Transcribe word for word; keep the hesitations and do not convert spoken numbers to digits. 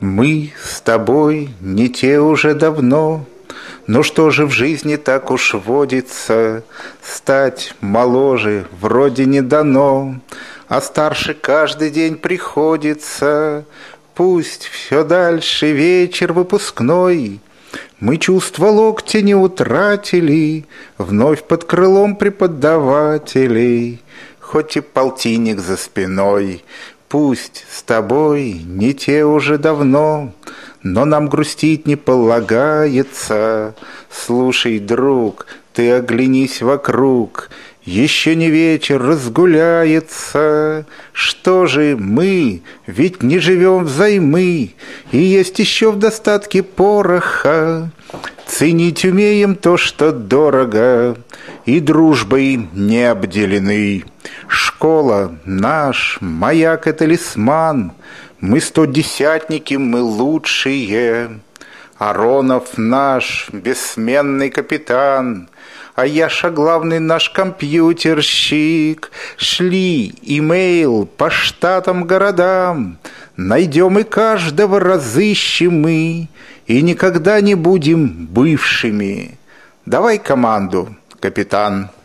Мы с тобой не те уже давно, но что же в жизни так уж водится? Стать моложе вроде не дано, а старше каждый день приходится. Пусть все дальше вечер выпускной, мы чувства локтя не утратили, вновь под крылом преподавателей, хоть и полтинник за спиной. Пусть с тобой не те уже давно, но нам грустить не полагается. Слушай, друг, ты оглянись вокруг, еще не вечер разгуляется. Что же мы, ведь не живем взаймы, и есть еще в достатке пороха. Ценить умеем то, что дорого, и дружбой не обделены. Школа наш, маяк и талисман, мы стодесятники, мы лучшие. Аронов наш бессменный капитан, а Яша главный наш компьютерщик. Шли имейл по штатам, городам, найдем и каждого разыщем мы, и никогда не будем бывшими. Давай команду, капитан.